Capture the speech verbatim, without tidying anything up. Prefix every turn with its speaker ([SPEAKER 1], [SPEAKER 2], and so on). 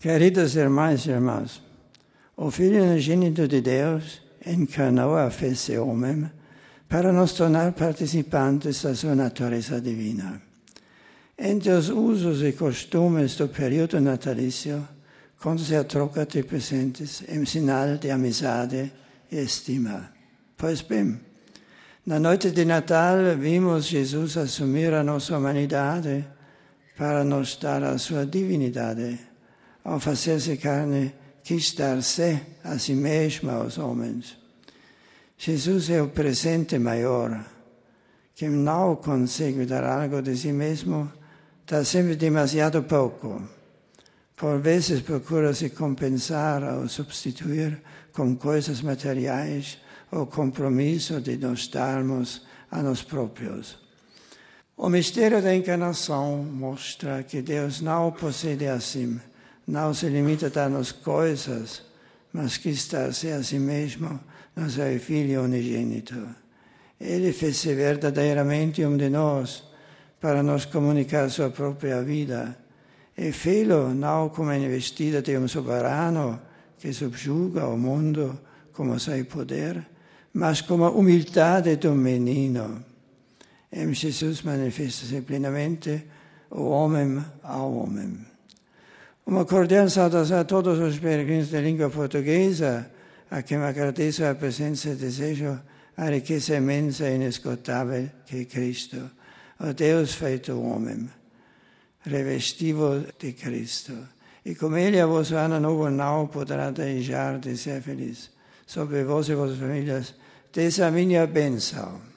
[SPEAKER 1] Queridos irmãos e irmãs, o Filho unigênito de Deus encarnou a fé homem para nos tornar participantes da sua natureza divina. Entre os usos e costumes do período natalício, conta-se a troca de presentes em sinal de amizade e estima. Pois bem, na noite de Natal vimos Jesus assumir a nossa humanidade para nos dar a sua divinidade. Ao fazer-se carne, quis dar-se a si mesmo aos homens. Jesus é o presente maior. Quem não consegue dar algo de si mesmo, dá sempre demasiado pouco. Por vezes procura se compensar ou substituir com coisas materiais o compromisso de nos darmos a nós próprios. O mistério da encarnação mostra que Deus não procede assim, não se limita a dar-nos coisas, mas quis dar-se a si mesmo no seu Filho unigênito. Ele fez-se verdadeiramente um de nós para nos comunicar sua própria vida, e fê-lo não como investida de um soberano que subjuga o mundo como seu poder, mas como a humildade de um menino. Em Jesus manifesta-se plenamente o homem ao homem. Uma cordial saudação a todos os peregrinos de língua portuguesa, a quem agradeço a presença e desejo a riqueza imensa e inesgotável que é Cristo, o Deus feito homem, revestivo de Cristo. E com Ele a vosso ano novo não poderá deixar de ser feliz. Sobre vós e vossas famílias, desça a minha bênção.